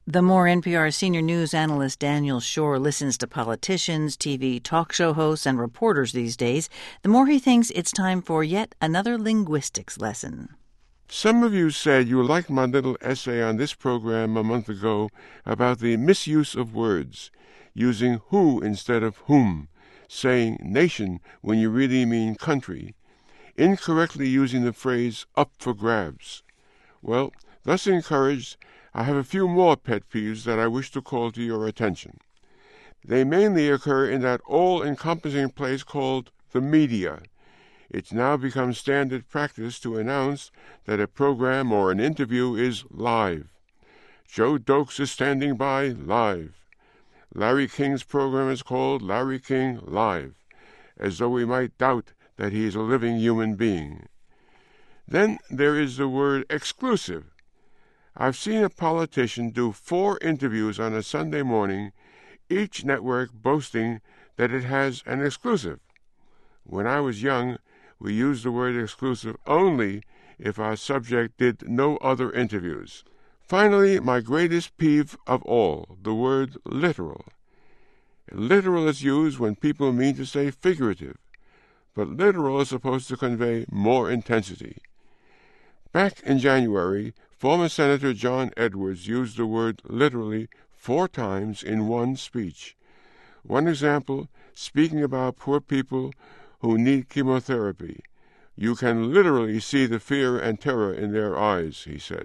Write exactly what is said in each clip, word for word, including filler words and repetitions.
The more N P R senior news analyst Daniel Schorr listens to politicians, T V talk show hosts, and reporters these days, the more he thinks it's time for yet another linguistics lesson. Some of you said you liked my little essay on this program a month ago about the misuse of words, using who instead of whom, saying nation when you really mean country, incorrectly using the phrase up for grabs. Well, thus encouraged, I have a few more pet peeves that I wish to call to your attention. They mainly occur in that all-encompassing place called the media. It's now become standard practice to announce that a program or an interview is live. Joe Dokes is standing by live. Larry King's program is called Larry King Live, as though we might doubt that he is a living human being. Then there is the word exclusive. I've seen a politician do four interviews on a Sunday morning, each network boasting that it has an exclusive. When I was young, we used the word exclusive only if our subject did no other interviews. Finally, my greatest peeve of all, the word literal. Literal is used when people mean to say figurative, but literal is supposed to convey more intensity. Back in January, former Senator John Edwards used the word literally four times in one speech. One example, speaking about poor people who need chemotherapy. You can literally see the fear and terror in their eyes, he said.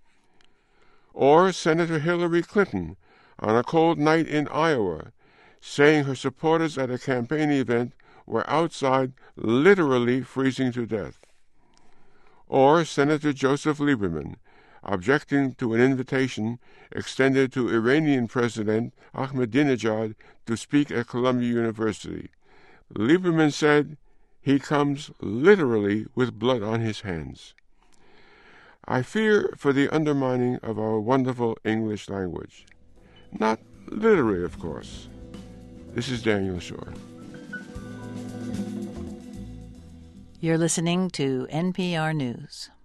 Or Senator Hillary Clinton, on a cold night in Iowa, saying her supporters at a campaign event were outside literally freezing to death. Or Senator Joseph Lieberman, objecting to an invitation extended to Iranian President Ahmadinejad to speak at Columbia University. Lieberman said he comes literally with blood on his hands. I fear for the undermining of our wonderful English language. Not literally, of course. This is Daniel Schorr. You're listening to N P R News.